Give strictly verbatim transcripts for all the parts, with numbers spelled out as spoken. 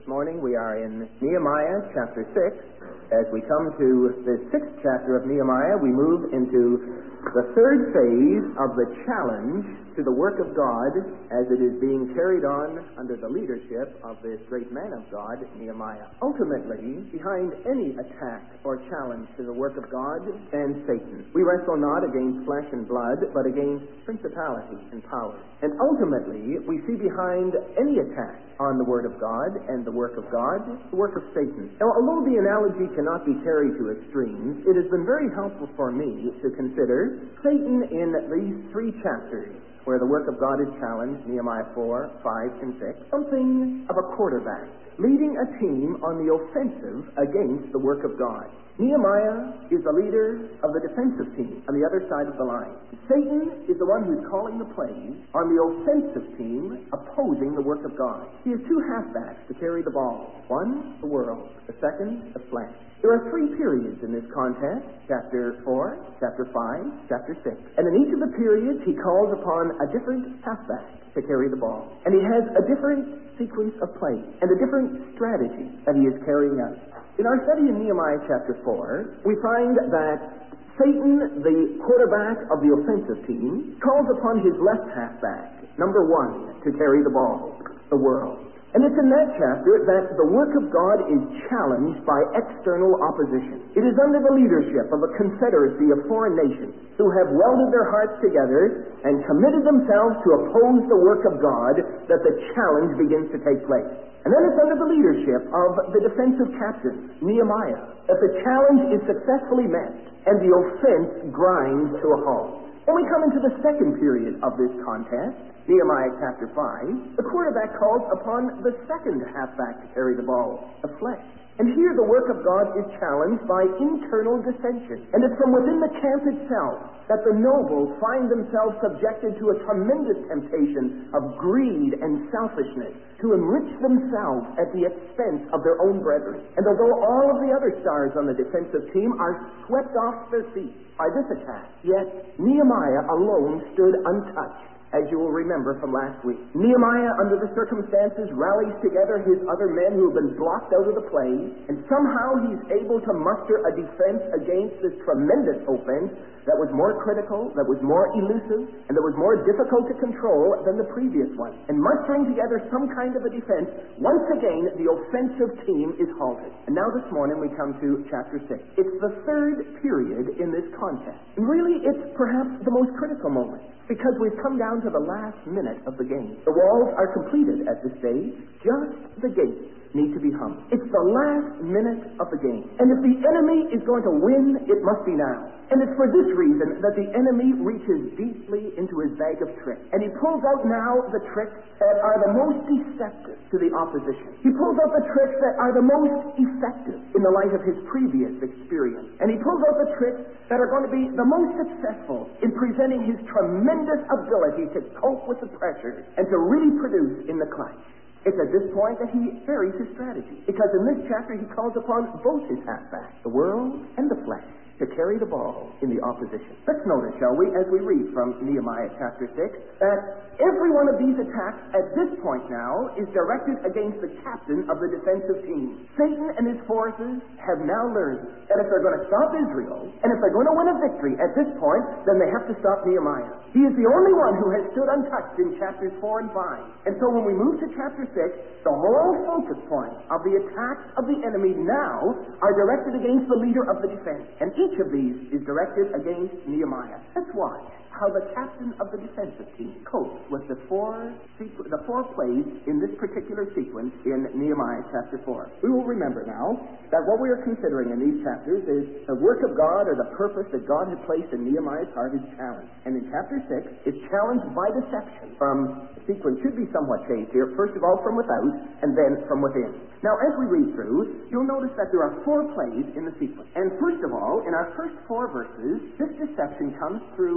This morning we are in Nehemiah chapter six. As we come to the sixth chapter of Nehemiah, we move into the third phase of the challenge to the work of God as it is being carried on under the leadership of this great man of God, Nehemiah. Ultimately, behind any attack or challenge to the work of God stands Satan. We wrestle not against flesh and blood, but against principalities and powers. And ultimately, we see behind any attack on the Word of God and the work of God, the work of Satan. Now, although the analogy cannot be carried to extremes, it has been very helpful for me to consider Satan in these three chapters where the work of God is challenged, Nehemiah four, five, and six, something of a quarterback, leading a team on the offensive against the work of God. Nehemiah is the leader of the defensive team on the other side of the line. Satan is the one who's calling the plays on the offensive team opposing the work of God. He has two halfbacks to carry the ball. One, the world. The second, the flesh. There are three periods in this contest, chapter four, chapter five, chapter six. And in each of the periods, he calls upon a different halfback to carry the ball. And he has a different sequence of play and a different strategy that he is carrying out. In our study in Nehemiah chapter four, we find that Satan, the quarterback of the offensive team, calls upon his left halfback, number one, to carry the ball, the world. And it's in that chapter that the work of God is challenged by external opposition. It is under the leadership of a confederacy of foreign nations who have welded their hearts together and committed themselves to oppose the work of God that the challenge begins to take place. And then it's under the leadership of the defensive captain, Nehemiah, that the challenge is successfully met and the offense grinds to a halt. When we come into the second period of this contest, Nehemiah chapter five, the quarterback calls upon the second halfback to carry the ball, the flesh. And here the work of God is challenged by internal dissension. And it's from within the camp itself that the nobles find themselves subjected to a tremendous temptation of greed and selfishness to enrich themselves at the expense of their own brethren. And although all of the other stars on the defensive team are swept off their feet by this attack, yet Nehemiah alone stood untouched, as you will remember from last week. Nehemiah, under the circumstances, rallies together his other men who have been blocked out of the play, and somehow he's able to muster a defense against this tremendous offense that was more critical, that was more elusive, and that was more difficult to control than the previous one. And mustering together some kind of a defense, once again, the offensive team is halted. And now this morning we come to chapter six. It's the third period in this contest. And really, it's perhaps the most critical moment, because we've come down to the last minute of the game. The walls are completed at this stage. Just the gates need to be hung. It's the last minute of the game. And if the enemy is going to win, it must be now. And it's for this reason that the enemy reaches deeply into his bag of tricks. And he pulls out now the tricks that are the most deceptive to the opposition. He pulls out the tricks that are the most effective in the light of his previous experience. And he pulls out the tricks that are going to be the most successful in presenting his tremendous ability to cope with the pressure and to really produce in the clutch. It's at this point that he varies his strategy, because in this chapter he calls upon both his halfbacks, the world and the flesh, to carry the ball in the opposition. Let's notice, shall we, as we read from Nehemiah chapter six, that every one of these attacks at this point now is directed against the captain of the defensive team. Satan and his forces have now learned that if they're going to stop Israel, and if they're going to win a victory at this point, then they have to stop Nehemiah. He is the only one who has stood untouched in chapters four and five. And so when we move to chapter six, the whole focus point of the attacks of the enemy now are directed against the leader of the defense. And each of these is directed against Nehemiah. Let's watch how the captain of the defensive team copes with the four sequ- the four plays in this particular sequence in Nehemiah chapter four. We will remember now that what we are considering in these chapters is the work of God, or the purpose that God had placed in Nehemiah's heart, is challenged. And in chapter six, it's challenged by deception. From the sequence should be somewhat changed here, first of all from without, and then from within. Now, as we read through, you'll notice that there are four plays in the sequence. And first of all, in our first four verses, this deception comes through a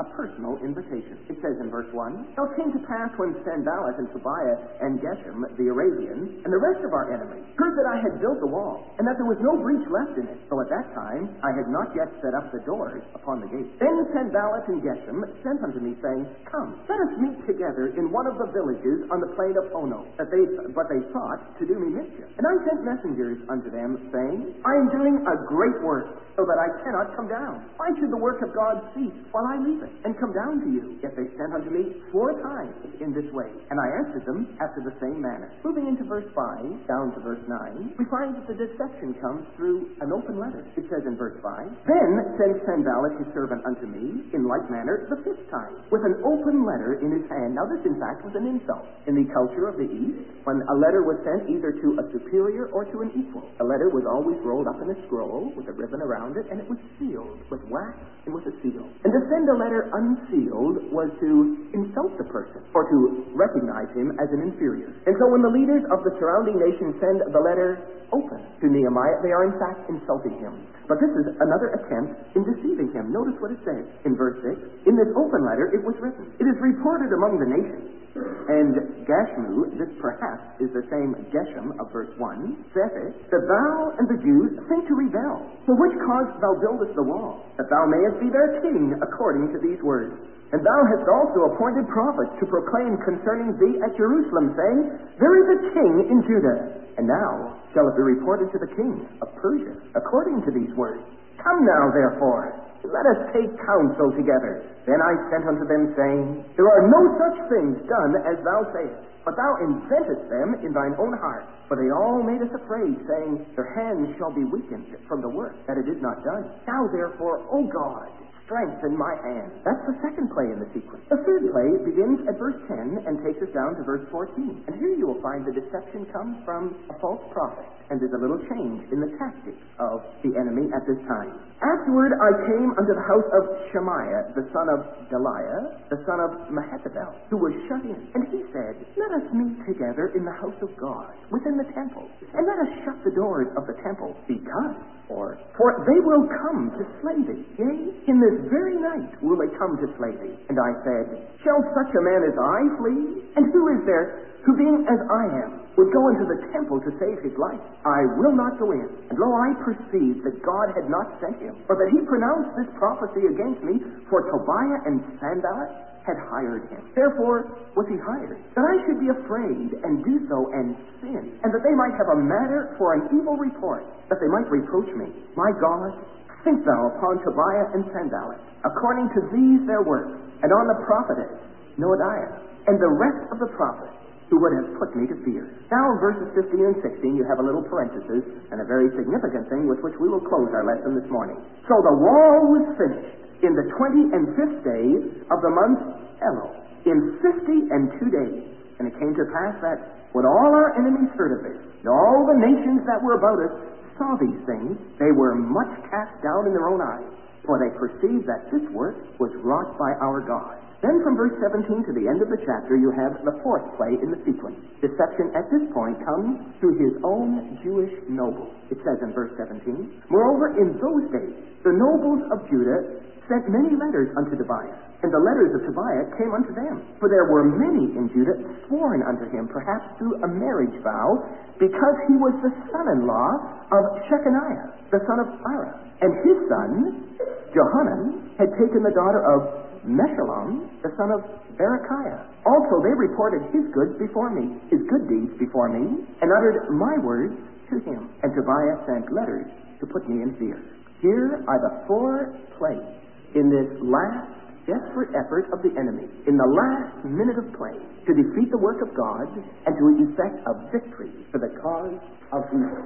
personal invitation. It says in verse one, "Now it came to pass when Sanballat and Tobiah and Geshem, the Arabians, and the rest of our enemies, heard that I had built the wall, and that there was no breach left in it. So at that time I had not yet set up the doors upon the gate. Then Sanballat and Geshem sent unto me, saying, Come, let us meet together in one of the villages on the plain of Ono. That they, but they thought to do me mischief. And I sent messengers unto them, saying, I am doing a great work, so that I cannot come down. Why should the work of God cease while I leave it, and come down to you? Yet they sent unto me four times in this way, and I answered them after the same manner." Moving into verse five, down to verse nine, we find that the deception comes through an open letter. It says in verse five, "Then sent Sanballat his servant unto me, in like manner the fifth time, with an open letter in his hand." Now this, in fact, was an insult. In the culture of the East, when a letter was sent either to a superior or to an equal, a letter was always rolled up in a scroll with a ribbon around it, and it was sealed with wax and with a seal. And to send a letter unsealed was to insult the person, or to recognize him as an inferior. And so when the leaders of the surrounding nation send the letter open to Nehemiah, they are in fact insulting him. But this is another attempt in deceiving him. Notice what it says in verse six. "In this open letter it was written, It is reported among the nations." And Gashmu, this perhaps is the same Geshem of verse one, saith it, "That thou and the Jews think to rebel. For which cause thou buildest the wall, that thou mayest be their king according to these words. And thou hast also appointed prophets to proclaim concerning thee at Jerusalem, saying, There is a king in Judah. And now shall it be reported to the king of Persia according to these words. Come now, therefore, let us take counsel together. Then I sent unto them, saying, There are no such things done as thou sayest, but thou inventest them in thine own heart. For they all made us afraid, saying, Their hands shall be weakened from the work, that it is not done. Now therefore, O God, strengthen my hand." That's the second play in the sequence. The third play begins at verse ten and takes us down to verse fourteen. And here you will find the deception comes from a false prophet. And there's a little change in the tactics of the enemy at this time. "Afterward I came unto the house of Shemaiah, the son of Deliah, the son of Mehetabel, who was shut in. And he said, Let us meet together in the house of God, within the temple, and let us shut the doors of the temple, because, or, for they will come to slay thee. Yea, in this very night will they come to slay thee. And I said, Shall such a man as I flee? And who is there who, being as I am, would go into the temple to save his life? I will not go in. And lo, I perceived that God had not sent him, or that he pronounced this prophecy against me, for Tobiah and Sanballat had hired him. Therefore was he hired, that I should be afraid and do so and sin, and that they might have a matter for an evil report, that they might reproach me. My God, think thou upon Tobiah and Sanballat, according to these their works, and on the prophetess Noadiah, and the rest of the prophets, who would have put me to fear." Now in verses fifteen and sixteen you have a little parenthesis, and a very significant thing with which we will close our lesson this morning. "So the wall was finished in the twenty and fifth day of the month Elul, in fifty and two days. And it came to pass that when all our enemies heard of it, and all the nations that were about us saw these things, they were much cast down in their own eyes, for they perceived that this work was wrought by our God." Then from verse seventeen to the end of the chapter, you have the fourth play in the sequence. Deception at this point comes through his own Jewish nobles. It says in verse seventeen, "Moreover, in those days, the nobles of Judah sent many letters unto Tobiah, and the letters of Tobiah came unto them. For there were many in Judah sworn unto him, perhaps through a marriage vow, because he was the son-in-law of Shechaniah, the son of Ira. And his son, Johanan, had taken the daughter of Meshullam, the son of Berechiah. Also they reported his goods before me, his good deeds before me, and uttered my words to him. And Tobiah sent letters to put me in fear." Here are the four plays in this last desperate effort of the enemy, in the last minute of play, to defeat the work of God and to effect a victory for the cause of evil.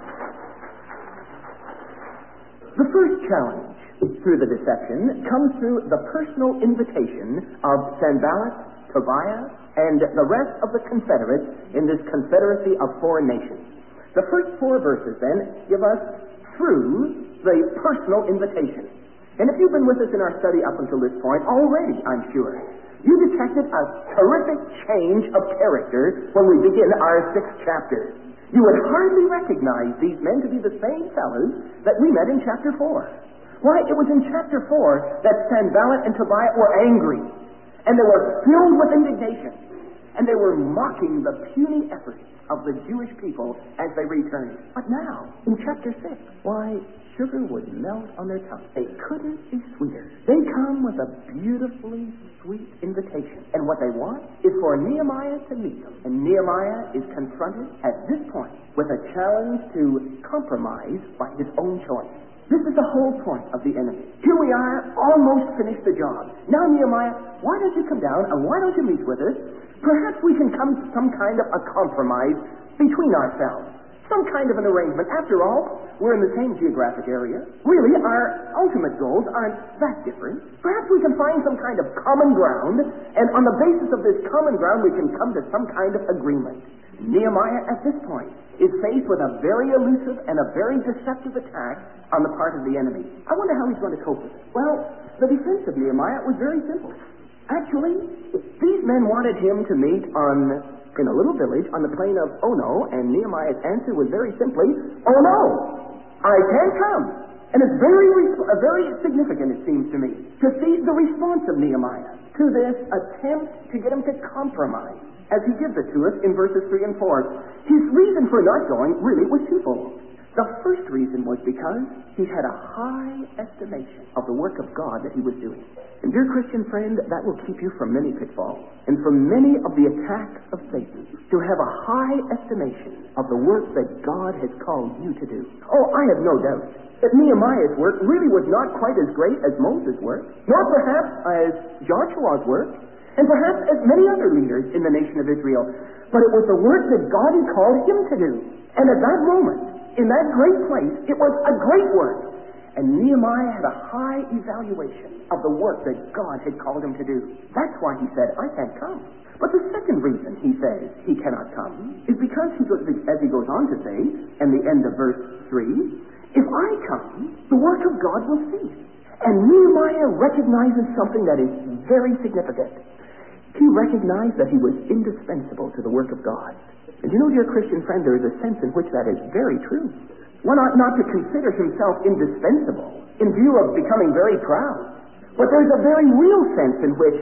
The first challenge through the deception comes through the personal invitation of Sanballat, Tobiah, and the rest of the confederates in this confederacy of foreign nations. The first four verses, then, give us through the personal invitation. And if you've been with us in our study up until this point, already, I'm sure, you detected a terrific change of character when we begin our sixth chapter. You would hardly recognize these men to be the same fellows that we met in chapter four. Why, it was in chapter four that Sanballat and Tobiah were angry, and they were filled with indignation, and they were mocking the puny efforts of the Jewish people as they returned. But now, in chapter six, why, sugar would melt on their tongue. They couldn't be sweeter. They come with a beautifully sweet invitation, and what they want is for Nehemiah to meet them. And Nehemiah is confronted at this point with a challenge to compromise by his own choice. This is the whole point of the enemy. Here we are, almost finished the job. Now, Nehemiah, why don't you come down and why don't you meet with us? Perhaps we can come to some kind of a compromise between ourselves. Some kind of an arrangement. After all, we're in the same geographic area. Really, our ultimate goals aren't that different. Perhaps we can find some kind of common ground, and on the basis of this common ground, we can come to some kind of agreement. Nehemiah, at this point, is faced with a very elusive and a very deceptive attack on the part of the enemy. I wonder how he's going to cope with it. Well, the defense of Nehemiah was very simple. Actually, these men wanted him to meet on in a little village on the plain of Ono, and Nehemiah's answer was very simply, "Oh no, I can't come." And it's very, uh, very significant, it seems to me, to see the response of Nehemiah to this attempt to get him to compromise, as he gives it to us in verses three and four. His reason for not going really was twofold. The first reason was because he had a high estimation of the work of God that he was doing. And dear Christian friend, that will keep you from many pitfalls and from many of the attacks of Satan, to have a high estimation of the work that God has called you to do. Oh, I have no doubt that Nehemiah's work really was not quite as great as Moses' work, nor perhaps as Joshua's work, and perhaps as many other leaders in the nation of Israel. But it was the work that God had called him to do. And at that moment, in that great place, it was a great work. And Nehemiah had a high evaluation of the work that God had called him to do. That's why he said, "I can't come." But the second reason he says he cannot come is because, he goes, as he goes on to say, in the end of verse three, "If I come, the work of God will cease." And Nehemiah recognizes something that is very significant. He recognized that he was indispensable to the work of God. And you know, dear Christian friend, there is a sense in which that is very true. One ought not to consider himself indispensable in view of becoming very proud. But there's a very real sense in which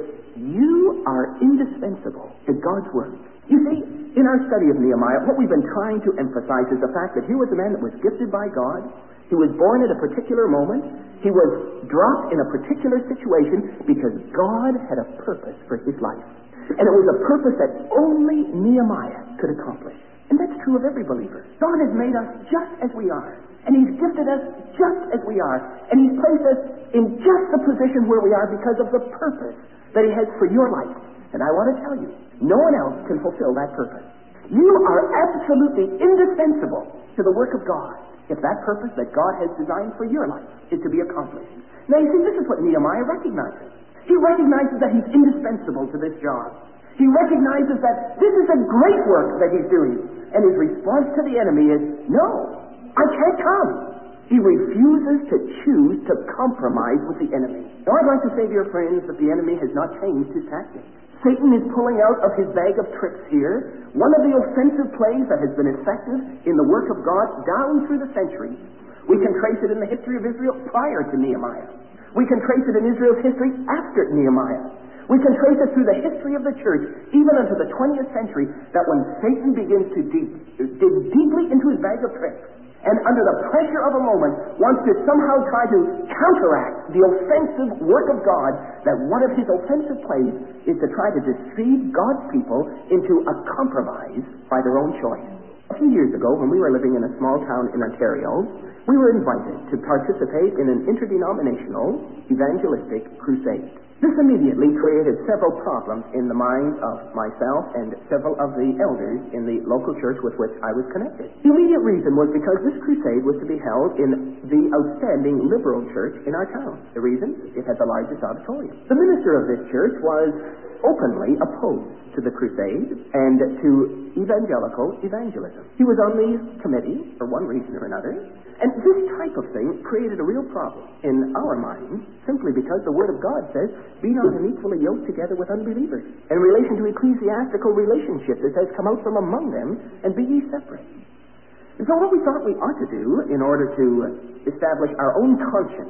you are indispensable to God's work. You see, in our study of Nehemiah, what we've been trying to emphasize is the fact that here was a man that was gifted by God. He was born at a particular moment. He was dropped in a particular situation because God had a purpose for his life. And it was a purpose that only Nehemiah could accomplish. And that's true of every believer. God has made us just as we are. And he's gifted us just as we are. And he's placed us in just the position where we are because of the purpose that he has for your life. And I want to tell you, no one else can fulfill that purpose. You are absolutely indispensable to the work of God if that purpose that God has designed for your life is to be accomplished. Now, you see, this is what Nehemiah recognizes. He recognizes that he's indispensable to this job. He recognizes that this is a great work that he's doing. And his response to the enemy is, "No, I can't come." He refuses to choose to compromise with the enemy. Now, I'd like to say, dear friends, that the enemy has not changed his tactics. Satan is pulling out of his bag of tricks here one of the offensive plays that has been effective in the work of God down through the centuries. We can trace it in the history of Israel prior to Nehemiah. We can trace it in Israel's history after Nehemiah. We can trace it through the history of the church, even into the twentieth century, that when Satan begins to dig, dig deeply into his bag of tricks, and under the pressure of a moment wants to somehow try to counteract the offensive work of God, that one of his offensive plays is to try to deceive God's people into a compromise by their own choice. A few years ago, when we were living in a small town in Ontario, we were invited to participate in an interdenominational evangelistic crusade. This immediately created several problems in the minds of myself and several of the elders in the local church with which I was connected. The immediate reason was because this crusade was to be held in the outstanding liberal church in our town. The reason? It had the largest auditorium. The minister of this church was openly opposed to the crusade and to evangelical evangelism. He was on the committee for one reason or another, and this type of thing created a real problem in our minds, simply because the Word of God says, "Be not unequally yoked together with unbelievers." In relation to ecclesiastical relationships, it says, "Come out from among them and be ye separate." And so what we thought we ought to do in order to establish our own conscience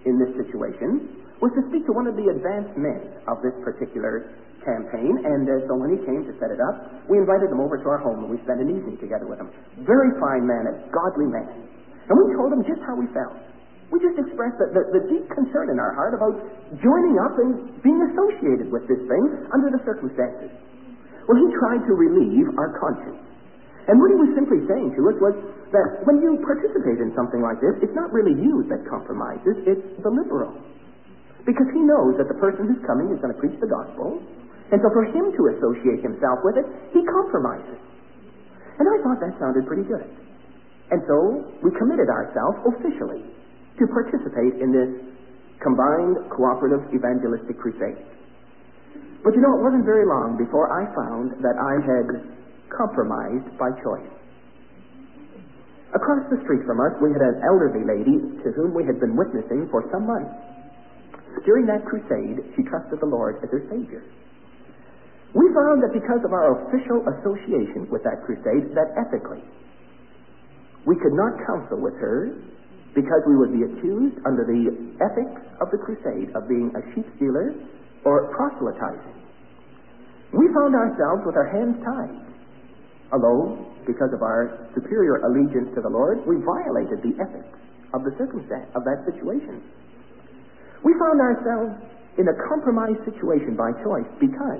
in this situation was to speak to one of the advanced men of this particular campaign, and uh, so when he came to set it up, we invited him over to our home, and we spent an evening together with him. Very fine man, a godly man. And we told him just how we felt. We just expressed the, the, the deep concern in our heart about joining up and being associated with this thing under the circumstances. Well, he tried to relieve our conscience. And what he was simply saying to us was that when you participate in something like this, it's not really you that compromises, it's the liberal. Because he knows that the person who's coming is going to preach the gospel, and so for him to associate himself with it, he compromises. And I thought that sounded pretty good. And so we committed ourselves officially to participate in this combined cooperative evangelistic crusade. But you know, it wasn't very long before I found that I had compromised by choice. Across the street from us, we had an elderly lady to whom we had been witnessing for some months. During that crusade, she trusted the Lord as her Savior. We found that because of our official association with that crusade, that ethically, we could not counsel with her because we would be accused under the ethics of the crusade of being a sheep stealer or proselytizing. We found ourselves with our hands tied. Although, because of our superior allegiance to the Lord, we violated the ethics of the circumstance, of that situation. We found ourselves in a compromised situation by choice because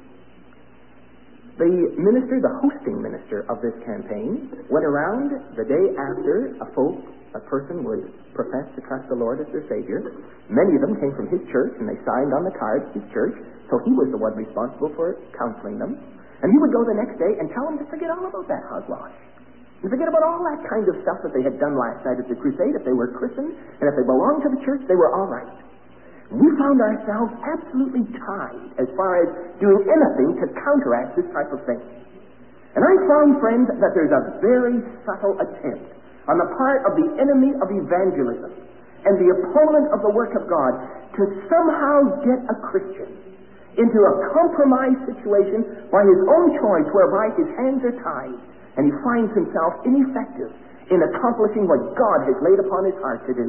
the minister, the hosting minister of this campaign, went around the day after a folk, a person would profess to trust the Lord as their Savior. Many of them came from his church, and they signed on the card, his church, so he was the one responsible for counseling them. And he would go the next day and tell them to forget all about that hogwash. And forget about all that kind of stuff that they had done last night at the crusade. If they were Christians, and if they belonged to the church, they were all right. We found ourselves absolutely tied as far as doing anything to counteract this type of thing. And I found, friends, that there's a very subtle attempt on the part of the enemy of evangelism and the opponent of the work of God to somehow get a Christian into a compromised situation by his own choice, whereby his hands are tied and he finds himself ineffective in accomplishing what God has laid upon his heart to do.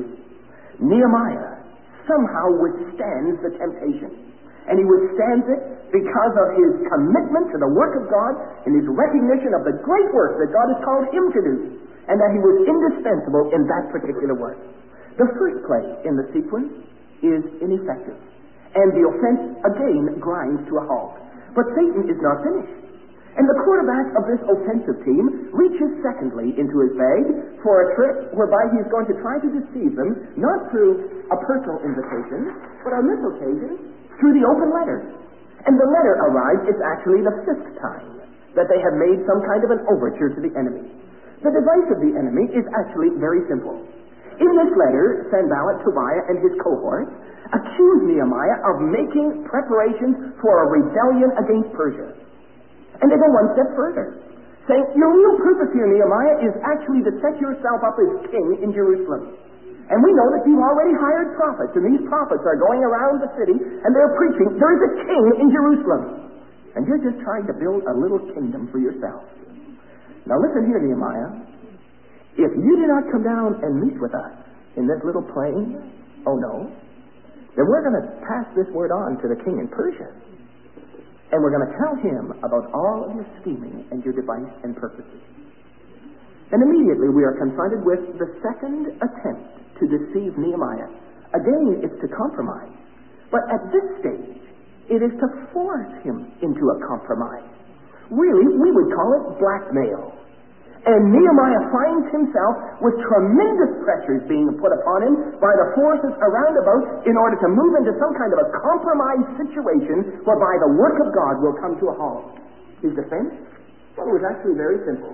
Nehemiah somehow withstands the temptation. And he withstands it because of his commitment to the work of God and his recognition of the great work that God has called him to do, and that he was indispensable in that particular work. The first play in the sequence is ineffective, and the offense again grinds to a halt. But Satan is not finished. And the quarterback of this offensive team reaches secondly into his bag for a trick whereby he's going to try to deceive them, not through a personal invitation, but on this occasion, through the open letter. And the letter arrives, it's actually the fifth time that they have made some kind of an overture to the enemy. The device of the enemy is actually very simple. In this letter, Sanballat, Tobiah, and his cohort accuse Nehemiah of making preparations for a rebellion against Persia. And they go one step further, saying, your real purpose here, Nehemiah, is actually to set yourself up as king in Jerusalem. And we know that you've already hired prophets, and these prophets are going around the city, and they're preaching, there is a king in Jerusalem. And you're just trying to build a little kingdom for yourself. Now listen here, Nehemiah. If you do not come down and meet with us in this little plain, oh no, then we're going to pass this word on to the king in Persia. And we're going to tell him about all of your scheming and your device and purposes. And immediately we are confronted with the second attempt to deceive Nehemiah. Again, it's to compromise. But at this stage, it is to force him into a compromise. Really, we would call it blackmail. And Nehemiah finds himself with tremendous pressures being put upon him by the forces around about in order to move into some kind of a compromised situation whereby the work of God will come to a halt. His defense? Well, it was actually very simple.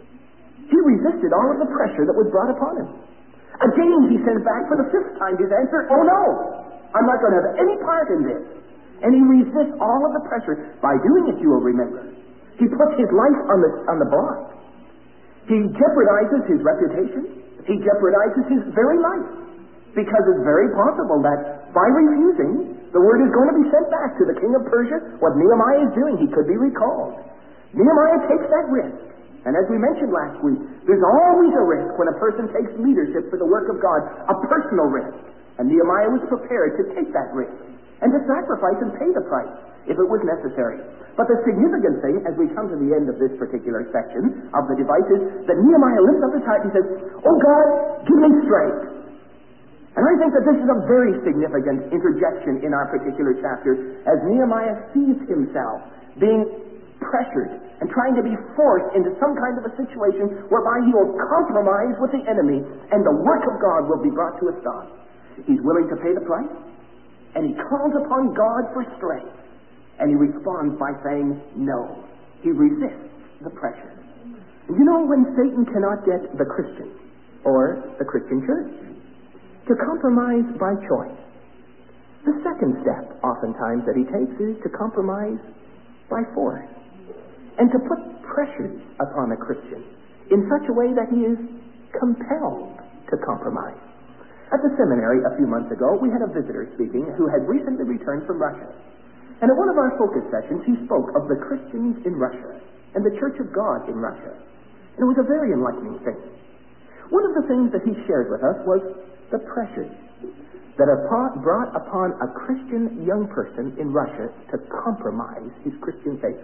He resisted all of the pressure that was brought upon him. Again, he sends back for the fifth time his answer, oh no, I'm not going to have any part in this. And he resists all of the pressure. By doing it, you will remember, he puts his life on the, on the block. He jeopardizes his reputation. He jeopardizes his very life. Because it's very possible that by refusing, the word is going to be sent back to the king of Persia. What Nehemiah is doing, he could be recalled. Nehemiah takes that risk. And as we mentioned last week, there's always a risk when a person takes leadership for the work of God, a personal risk. And Nehemiah was prepared to take that risk and to sacrifice and pay the price if it was necessary. But the significant thing, as we come to the end of this particular section of the device, is that Nehemiah lifts up his heart and says, "Oh God, give me strength." And I think that this is a very significant interjection in our particular chapter, as Nehemiah sees himself being pressured and trying to be forced into some kind of a situation whereby he will compromise with the enemy and the work of God will be brought to a stop. He's willing to pay the price, and he calls upon God for strength. And he responds by saying no. He resists the pressure. And you know, when Satan cannot get the Christian, or the Christian church, to compromise by choice, the second step, oftentimes, that he takes is to compromise by force, and to put pressures upon a Christian in such a way that he is compelled to compromise. At the seminary a few months ago, we had a visitor speaking who had recently returned from Russia. And at one of our focus sessions, he spoke of the Christians in Russia and the Church of God in Russia. And it was a very enlightening thing. One of the things that he shared with us was the pressures that are brought upon a Christian young person in Russia to compromise his Christian faith.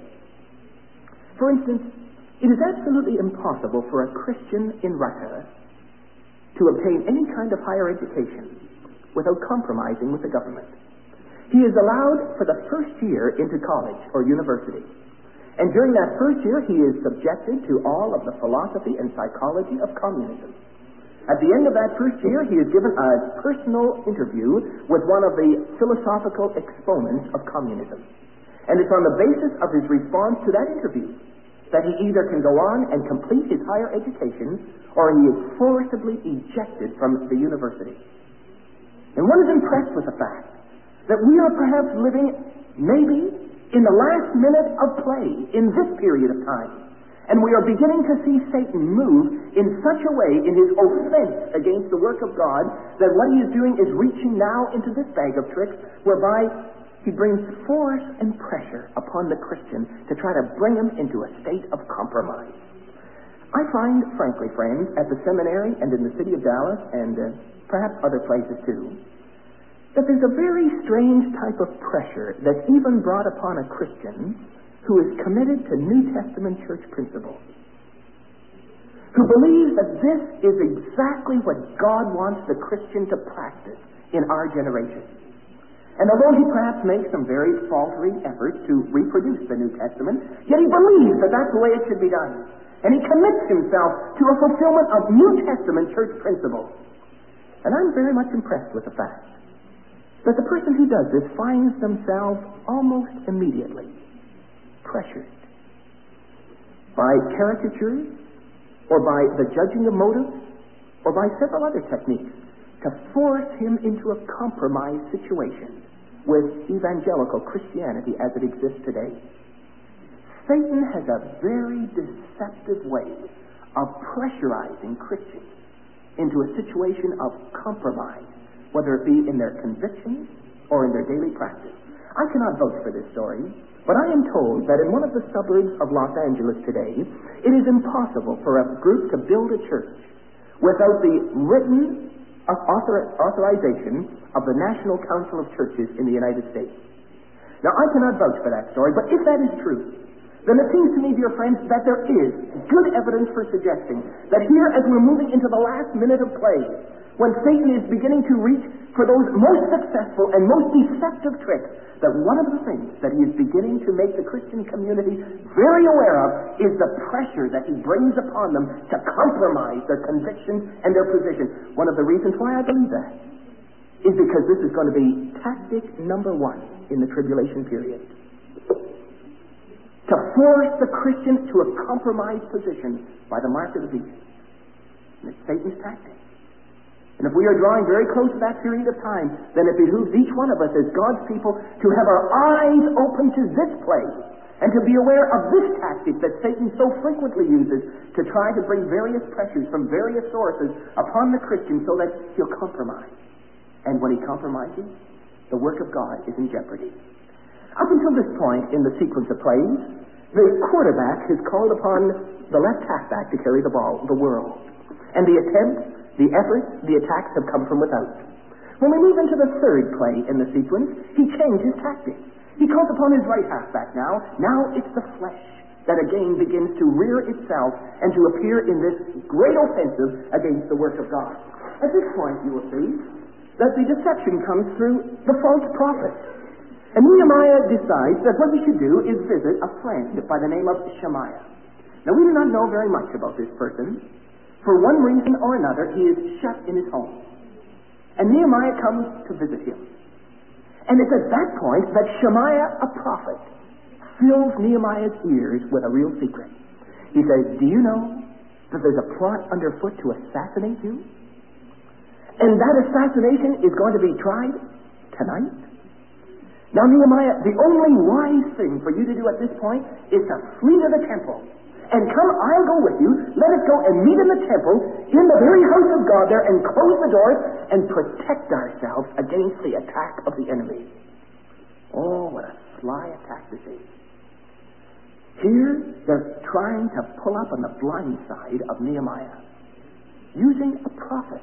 For instance, it is absolutely impossible for a Christian in Russia to obtain any kind of higher education without compromising with the government. He is allowed for the first year into college or university. And during that first year, he is subjected to all of the philosophy and psychology of communism. At the end of that first year, he is given a personal interview with one of the philosophical exponents of communism. And it's on the basis of his response to that interview that he either can go on and complete his higher education, or he is forcibly ejected from the university. And one is impressed with the fact that we are perhaps living maybe in the last minute of play in this period of time. And we are beginning to see Satan move in such a way in his offense against the work of God that what he is doing is reaching now into this bag of tricks whereby he brings force and pressure upon the Christian to try to bring him into a state of compromise. I find, frankly, friends, at the seminary and in the city of Dallas and uh, perhaps other places too, that there's a very strange type of pressure that's even brought upon a Christian who is committed to New Testament church principles, who believes that this is exactly what God wants the Christian to practice in our generation. And although he perhaps makes some very faltering efforts to reproduce the New Testament, yet he believes that that's the way it should be done. And he commits himself to a fulfillment of New Testament church principles. And I'm very much impressed with the fact that the person who does this finds themselves almost immediately pressured by caricatures, or by the judging of motives, or by several other techniques to force him into a compromised situation with evangelical Christianity as it exists today. Satan has a very deceptive way of pressurizing Christians into a situation of compromise, whether it be in their convictions or in their daily practice. I cannot vouch for this story, but I am told that in one of the suburbs of Los Angeles today, it is impossible for a group to build a church without the written author- authorization of the National Council of Churches in the United States. Now, I cannot vouch for that story, but if that is true, then it seems to me, dear friends, that there is good evidence for suggesting that here, as we're moving into the last minute of play, when Satan is beginning to reach for those most successful and most deceptive tricks, that one of the things that he is beginning to make the Christian community very aware of is the pressure that he brings upon them to compromise their convictions and their position. One of the reasons why I believe that is because this is going to be tactic number one in the tribulation period. To force the Christian to a compromised position by the mark of the beast. And it's Satan's tactic. And if we are drawing very close to that period of time, then it behooves each one of us as God's people to have our eyes open to this place and to be aware of this tactic that Satan so frequently uses to try to bring various pressures from various sources upon the Christian so that he'll compromise. And when he compromises, the work of God is in jeopardy. Up until this point in the sequence of plays, the quarterback has called upon the left halfback to carry the ball, the world. And the attempts, the efforts, the attacks have come from without. When we move into the third play in the sequence, he changes tactics. He calls upon his right halfback now. Now it's the flesh that again begins to rear itself and to appear in this great offensive against the work of God. At this point, you will see that the deception comes through the false prophet. And Nehemiah decides that what he should do is visit a friend by the name of Shemaiah. Now, we do not know very much about this person. For one reason or another, he is shut in his home. And Nehemiah comes to visit him. And it's at that point that Shemaiah, a prophet, fills Nehemiah's ears with a real secret. He says, do you know that there's a plot underfoot to assassinate you? And that assassination is going to be tried tonight? Now, Nehemiah, the only wise thing for you to do at this point is to flee to the temple. And come, I'll go with you. Let us go and meet in the temple, in the very house of God there, and close the doors and protect ourselves against the attack of the enemy. Oh, what a sly attack this is. Here, they're trying to pull up on the blind side of Nehemiah, using a prophet.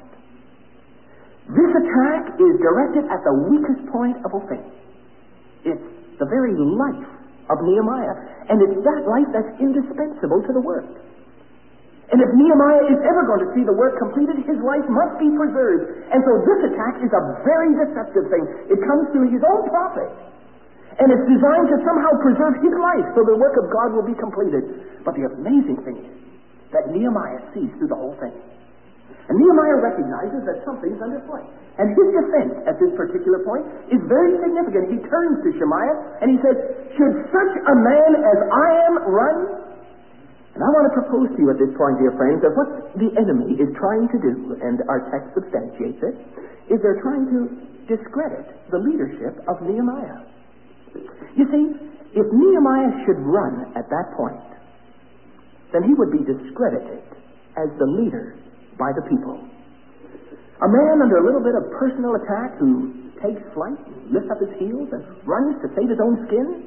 This attack is directed at the weakest point of offense. It's the very life of Nehemiah, and it's that life that's indispensable to the work. And if Nehemiah is ever going to see the work completed, his life must be preserved. And so this attack is a very deceptive thing. It comes through his own prophet, and it's designed to somehow preserve his life so the work of God will be completed. But the amazing thing is that Nehemiah sees through the whole thing. And Nehemiah recognizes that something's underfoot. And his defense at this particular point is very significant. He turns to Shemaiah and he says, should such a man as I am run? And I want to propose to you at this point, dear friends, that what the enemy is trying to do, and our text substantiates it, is they're trying to discredit the leadership of Nehemiah. You see, if Nehemiah should run at that point, then he would be discredited as the leader by the people. A man under a little bit of personal attack who takes flight, lifts up his heels, and runs to save his own skin.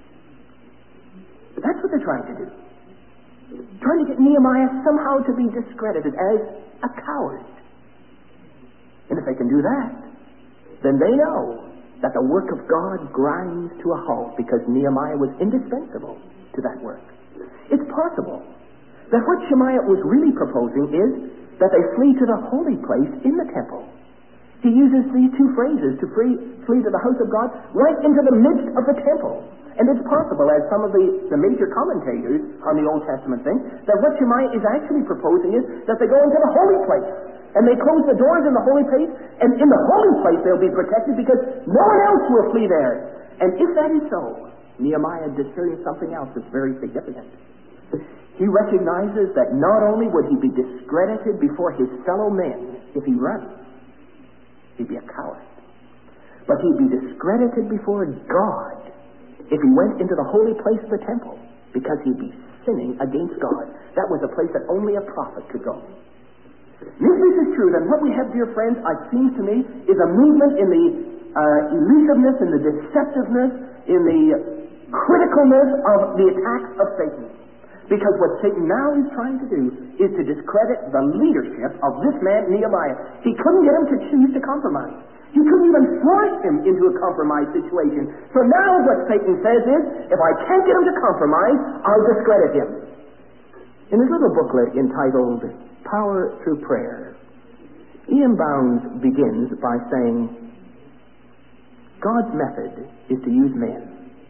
That's what they're trying to do. Trying to get Nehemiah somehow to be discredited as a coward. And if they can do that, then they know that the work of God grinds to a halt because Nehemiah was indispensable to that work. It's possible that what Shemaiah was really proposing is that they flee to the holy place in the temple. He uses these two phrases, to flee, flee to the house of God, right into the midst of the temple. And it's possible, as some of the, the major commentators on the Old Testament think, that what Shemaiah is actually proposing is that they go into the holy place, and they close the doors in the holy place, and in the holy place they'll be protected because no one else will flee there. And if that is so, Nehemiah discerns something else that's very significant. He recognizes that not only would he be discredited before his fellow men if he runs, he'd be a coward, but he'd be discredited before God if he went into the holy place of the temple, because he'd be sinning against God. That was a place that only a prophet could go. If this is true, then what we have, dear friends, it seems to me, is a movement in the uh, elusiveness, in the deceptiveness, in the criticalness of the attacks of Satan. Because what Satan now is trying to do is to discredit the leadership of this man, Nehemiah. He couldn't get him to choose to compromise. He couldn't even force him into a compromise situation. So now what Satan says is, if I can't get him to compromise, I'll discredit him. In his little booklet entitled Power Through Prayer, Ian Bounds begins by saying, God's method is to use men.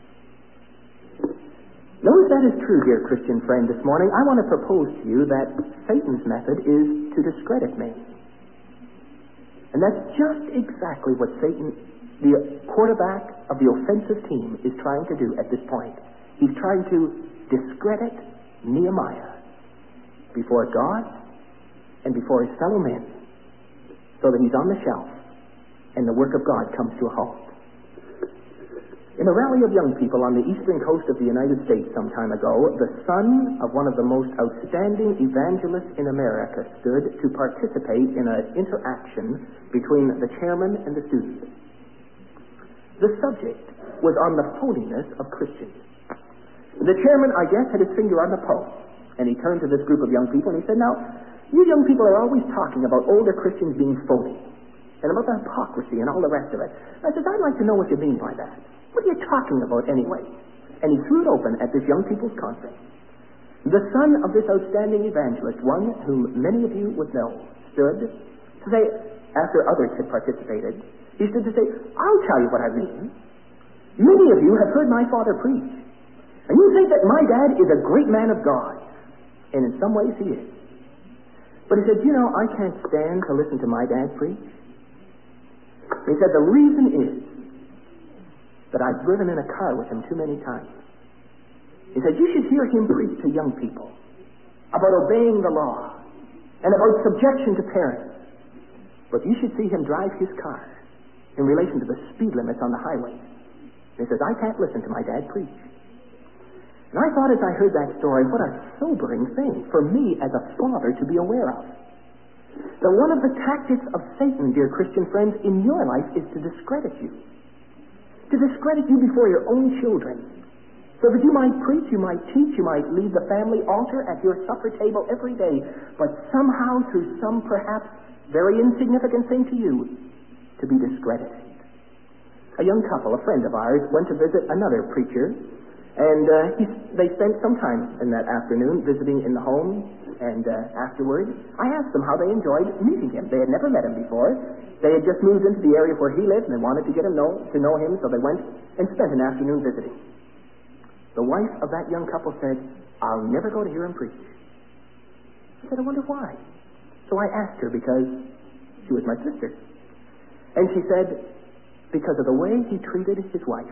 Now, if that is true, dear Christian friend, this morning, I want to propose to you that Satan's method is to discredit men. And that's just exactly what Satan, the quarterback of the offensive team, is trying to do at this point. He's trying to discredit Nehemiah before God and before his fellow men, so that he's on the shelf and the work of God comes to a halt. In a rally of young people on the eastern coast of the United States some time ago, the son of one of the most outstanding evangelists in America stood to participate in an interaction between the chairman and the students. The subject was on the holiness of Christians. The chairman, I guess, had his finger on the pulse, and he turned to this group of young people and he said, now, you young people are always talking about older Christians being phony. and about the hypocrisy and all the rest of it. I said, I'd like to know what you mean by that. What are you talking about anyway? And he threw it open at this young people's conference. The son of this outstanding evangelist, one whom many of you would know, stood to say, after others had participated, he stood to say, I'll tell you what I mean. Many of you have heard my father preach, and you think that my dad is a great man of God, and in some ways he is. But he said, you know, I can't stand to listen to my dad preach. He said, the reason is that I've driven in a car with him too many times. He said, you should hear him preach to young people about obeying the law and about subjection to parents. But you should see him drive his car in relation to the speed limits on the highway. And he says, I can't listen to my dad preach. And I thought as I heard that story, what a sobering thing for me as a father to be aware of. That one of the tactics of Satan, dear Christian friends, in your life is to discredit you. To discredit you before your own children. So that you might preach, you might teach, you might lead the family altar at your supper table every day, but somehow through some perhaps very insignificant thing to you, to be discredited. A young couple, a friend of ours, went to visit another preacher, and uh, he, they spent some time in that afternoon visiting in the home, and uh, afterward, I asked them how they enjoyed meeting him. They had never met him before. They had just moved into the area where he lived, and they wanted to get him know, to know him, so they went and spent an afternoon visiting. The wife of that young couple said, I'll never go to hear him preach. I said, I wonder why. So I asked her because she was my sister. And she said, because of the way he treated his wife.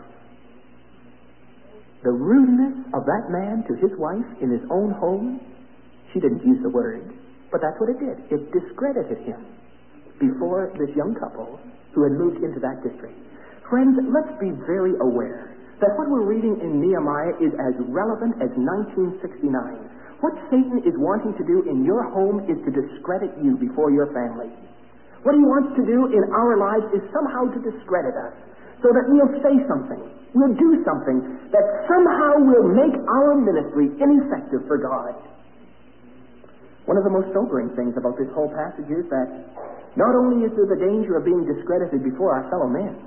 The rudeness of that man to his wife in his own home, she didn't use the word, but that's what it did. It discredited him before this young couple who had moved into that district. Friends, let's be very aware that what we're reading in Nehemiah is as relevant as nineteen sixty-nine. What Satan is wanting to do in your home is to discredit you before your family. What he wants to do in our lives is somehow to discredit us, so that we'll say something, we'll do something that somehow will make our ministry ineffective for God. One of the most sobering things about this whole passage is that not only is there the danger of being discredited before our fellow men,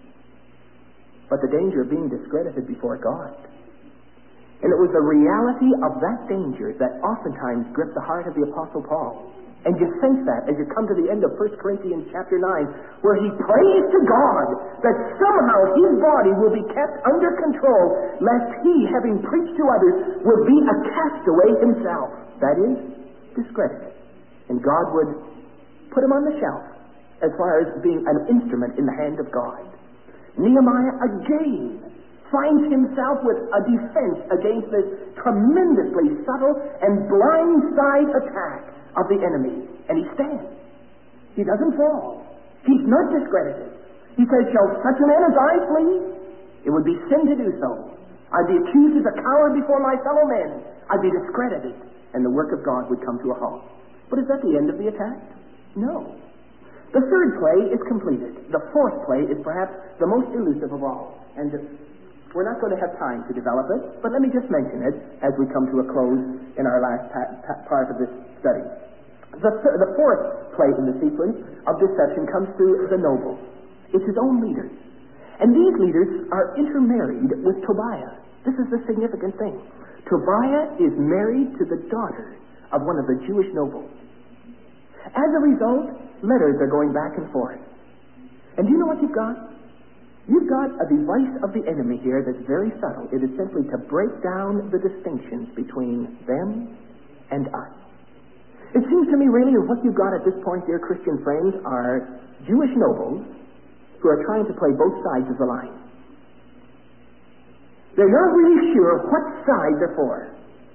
but the danger of being discredited before God. And it was the reality of that danger that oftentimes gripped the heart of the Apostle Paul. And you sense that as you come to the end of First Corinthians chapter nine, where he prays to God that somehow his body will be kept under control, lest he, having preached to others, would be a castaway himself. That is, discredited. And God would put him on the shelf as far as being an instrument in the hand of God. Nehemiah again finds himself with a defense against this tremendously subtle and blindside attack of the enemy. And he stands. He doesn't fall. He's not discredited. He says, shall such a man as I flee? It would be sin to do so. I'd be accused as a coward before my fellow men. I'd be discredited. And the work of God would come to a halt. But is that the end of the attack? No. The third play is completed. The fourth play is perhaps the most elusive of all. And we're not going to have time to develop it, but let me just mention it as we come to a close in our last pa- pa- part of this study. The, th- the fourth play in the sequence of deception comes through the nobles. It's his own leaders. And these leaders are intermarried with Tobiah. This is the significant thing. Tobiah is married to the daughter of one of the Jewish nobles. As a result, letters are going back and forth. And do you know what you've got? You've got a device of the enemy here that's very subtle. It is simply to break down the distinctions between them and us. It seems to me really what you've got at this point, dear Christian friends, are Jewish nobles who are trying to play both sides of the line. They're not really sure what side they're for.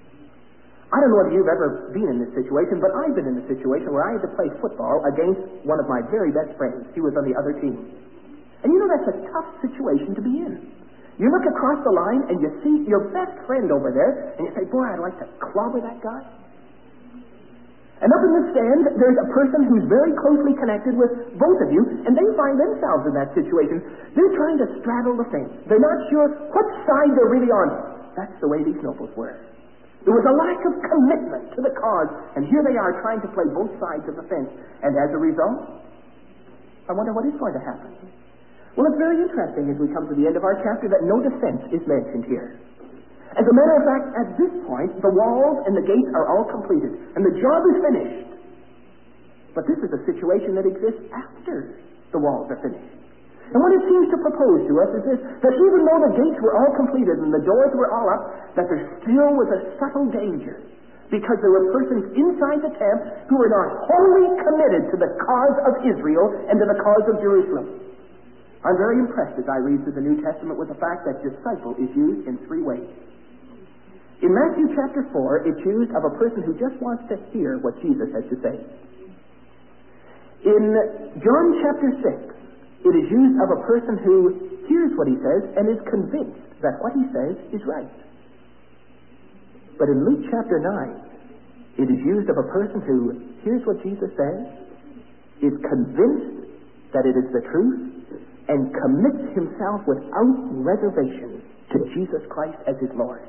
I don't know whether you've ever been in this situation, but I've been in a situation where I had to play football against one of my very best friends. He was on the other team. And you know, that's a tough situation to be in. You look across the line and you see your best friend over there, and you say, boy, I'd like to clobber that guy. And up in the stand, there's a person who's very closely connected with both of you, and they find themselves in that situation. They're trying to straddle the fence. They're not sure what side they're really on. That's the way these nobles were. There was a lack of commitment to the cause, and here they are trying to play both sides of the fence. And as a result, I wonder what is going to happen. Well, it's very interesting as we come to the end of our chapter that no defense is mentioned here. As a matter of fact, at this point, the walls and the gates are all completed, and the job is finished. But this is a situation that exists after the walls are finished. And what it seems to propose to us is this, that even though the gates were all completed and the doors were all up, that there still was a subtle danger, because there were persons inside the camp who were not wholly committed to the cause of Israel and to the cause of Jerusalem. I'm very impressed as I read through the New Testament with the fact that disciple is used in three ways. In Matthew chapter four, it's used of a person who just wants to hear what Jesus has to say. In John chapter six, it is used of a person who hears what he says and is convinced that what he says is right. But in Luke chapter nine, it is used of a person who hears what Jesus says, is convinced that it is the truth, and commits himself without reservation to Jesus Christ as his Lord.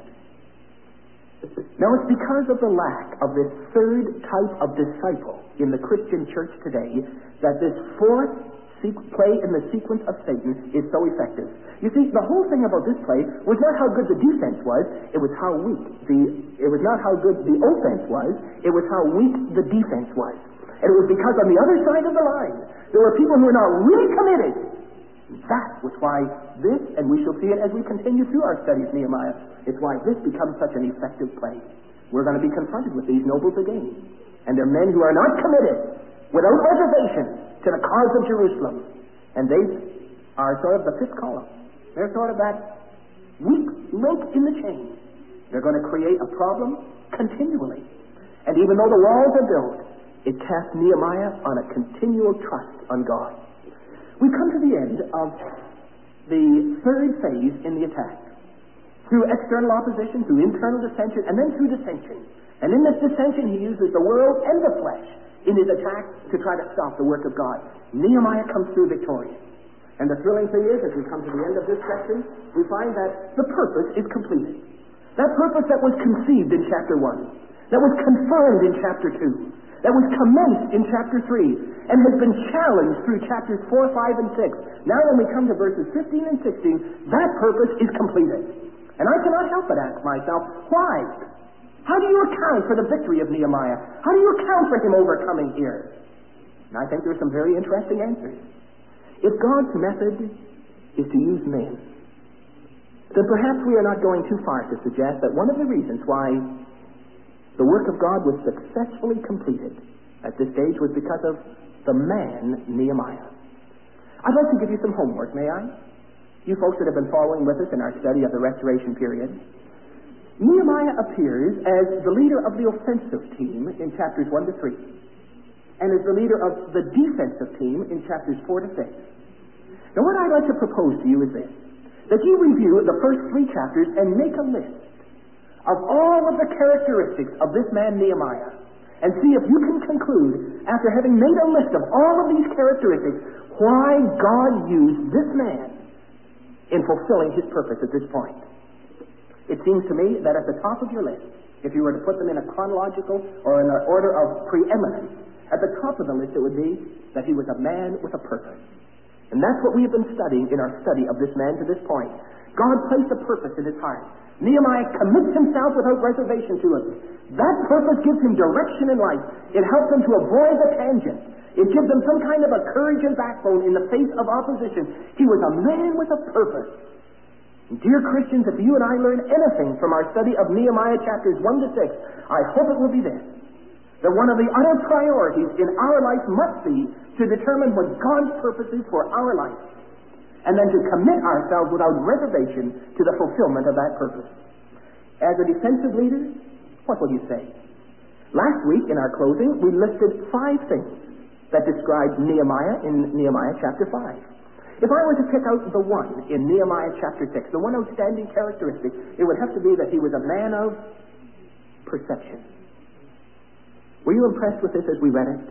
Now, it's because of the lack of this third type of disciple in the Christian church today that this fourth play in the sequence of Satan is so effective. You see, the whole thing about this play was not how good the defense was, it was how weak the, it was not how good the offense was, it was how weak the defense was. And it was because on the other side of the line, there were people who were not really committed. That was why this, and we shall see it as we continue through our study of Nehemiah, it's why this becomes such an effective play. We're going to be confronted with these nobles again. And they're men who are not committed, without reservation, to the cause of Jerusalem. And they are sort of the fifth column. They're sort of that weak link in the chain. They're going to create a problem continually. And even though the walls are built, it casts Nehemiah on a continual trust on God. We come to the end of the third phase in the attack. Through external opposition, through internal dissension, and then through dissension. And in this dissension, he uses the world and the flesh in his attack to try to stop the work of God. Nehemiah comes through victorious. And the thrilling thing is, as we come to the end of this section, we find that the purpose is completed. That purpose that was conceived in chapter one, that was confirmed in chapter two, that was commenced in chapter three, and has been challenged through chapters four, five, and six. Now when we come to verses fifteen and sixteen, that purpose is completed. And I cannot help but ask myself, why? How do you account for the victory of Nehemiah? How do you account for him overcoming here? And I think there are some very interesting answers. If God's method is to use men, then perhaps we are not going too far to suggest that one of the reasons why the work of God was successfully completed at this stage was because of the man Nehemiah. I'd like to give you some homework, may I? You folks that have been following with us in our study of the Restoration period. Nehemiah appears as the leader of the offensive team in chapters one to three, and as the leader of the defensive team in chapters four to six. Now what I'd like to propose to you is this, that you review the first three chapters and make a list of all of the characteristics of this man Nehemiah, and see if you can conclude, after having made a list of all of these characteristics, why God used this man in fulfilling his purpose at this point. It seems to me that at the top of your list, if you were to put them in a chronological or in an order of preeminence, at the top of the list it would be that he was a man with a purpose. And that's what we have been studying in our study of this man to this point. God placed a purpose in his heart. Nehemiah commits himself without reservation to it. That purpose gives him direction in life. It helps him to avoid the tangent. It gives him some kind of a courage and backbone in the face of opposition. He was a man with a purpose. And dear Christians, if you and I learn anything from our study of Nehemiah chapters one to six, I hope it will be this, that one of the utter priorities in our life must be to determine what God's purpose is for our life, and then to commit ourselves without reservation to the fulfillment of that purpose. As a defensive leader, what will you say? Last week, in our closing, we listed five things that described Nehemiah in Nehemiah chapter five. If I were to pick out the one in Nehemiah chapter six, the one outstanding characteristic, it would have to be that he was a man of perception. Were you impressed with this as we read it?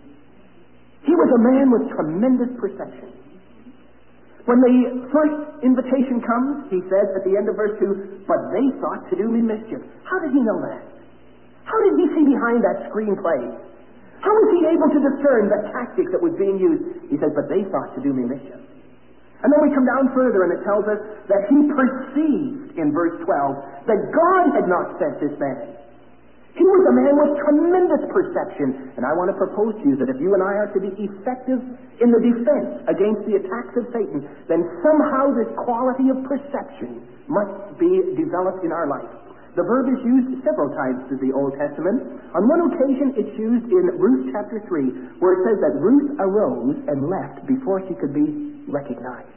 He was a man with tremendous perception. When the first invitation comes, he says at the end of verse two, but they thought to do me mischief. How did he know that? How did he see behind that screenplay? How was he able to discern the tactics that was being used? He says, but they thought to do me mischief. And then we come down further and it tells us that he perceived in verse twelve that God had not sent this man. He was a man with tremendous perception. And I want to propose to you that if you and I are to be effective in the defense against the attacks of Satan, then somehow this quality of perception must be developed in our life. The verb is used several times through the Old Testament. On one occasion it's used in Ruth chapter three, where it says that Ruth arose and left before she could be recognized.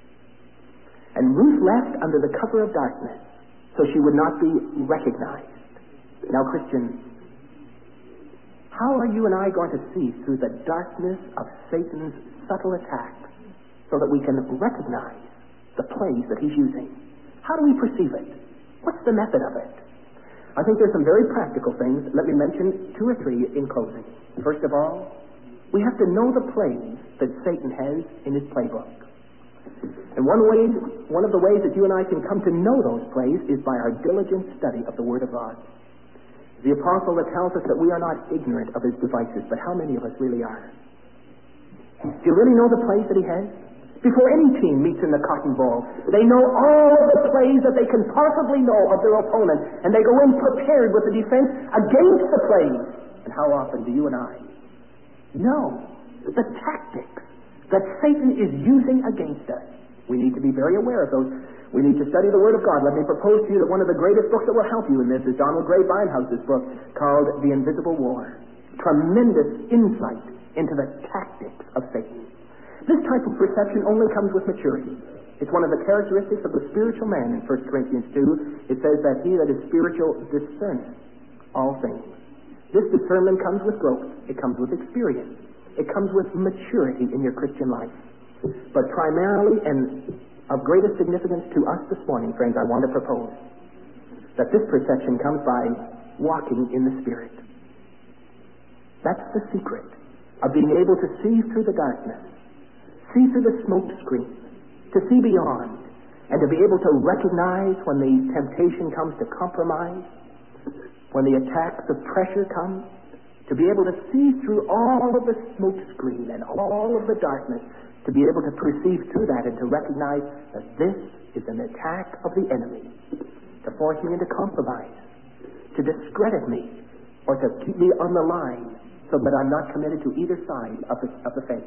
And Ruth left under the cover of darkness, so she would not be recognized. Now, Christians, how are you and I going to see through the darkness of Satan's subtle attacks so that we can recognize the plays that he's using? How do we perceive it? What's the method of it? I think there's some very practical things. Let me mention two or three in closing. First of all, we have to know the plays that Satan has in his playbook. And one way, one of the ways that you and I can come to know those plays is by our diligent study of the Word of God. The apostle that tells us that we are not ignorant of his devices, but how many of us really are? Do you really know the plays that he has? Before any team meets in the Cotton Bowl, they know all of the plays that they can possibly know of their opponent, and they go in prepared with the defense against the plays. And how often do you and I know the tactics that Satan is using against us? We need to be very aware of those. We need to study the Word of God. Let me propose to you that one of the greatest books that will help you in this is Donald Gray Beinhouse's book called The Invisible War. Tremendous insight into the tactics of Satan. This type of perception only comes with maturity. It's one of the characteristics of the spiritual man in First Corinthians two. It says that he that is spiritual discerneth all things. This discernment comes with growth. It comes with experience. It comes with maturity in your Christian life. But primarily, and of greatest significance to us this morning, friends, I want to propose that this perception comes by walking in the Spirit. That's the secret of being able to see through the darkness, see through the smoke screen, to see beyond, and to be able to recognize when the temptation comes to compromise, when the attacks of pressure come, to be able to see through all of the smoke screen and all of the darkness, to be able to perceive through that and to recognize that this is an attack of the enemy to force me into compromise, to discredit me, or to keep me on the line so that I'm not committed to either side of the, of the faith.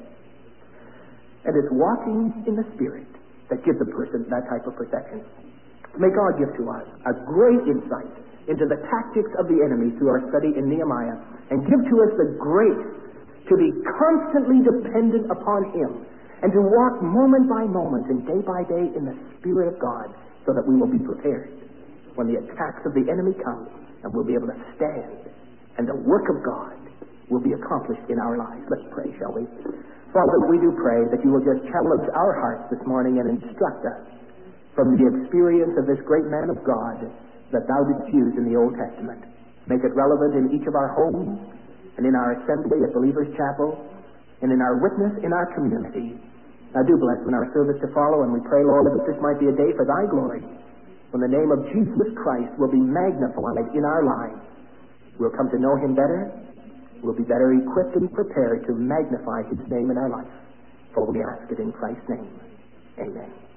And it's walking in the Spirit that gives a person that type of perception. May God give to us a great insight into the tactics of the enemy through our study in Nehemiah, and give to us the grace to be constantly dependent upon Him, and to walk moment by moment and day by day in the Spirit of God, so that we will be prepared when the attacks of the enemy come, and we'll be able to stand, and the work of God will be accomplished in our lives. Let's pray, shall we? Father, we do pray that you will just challenge our hearts this morning and instruct us from the experience of this great man of God that thou didst use in the Old Testament. Make it relevant in each of our homes, and in our assembly at Believers Chapel, and in our witness in our community. Now do bless in our service to follow, and we pray, Lord, that this might be a day for thy glory, when the name of Jesus Christ will be magnified in our lives. We'll come to know him better. We'll be better equipped and prepared to magnify his name in our life. For we ask it in Christ's name. Amen.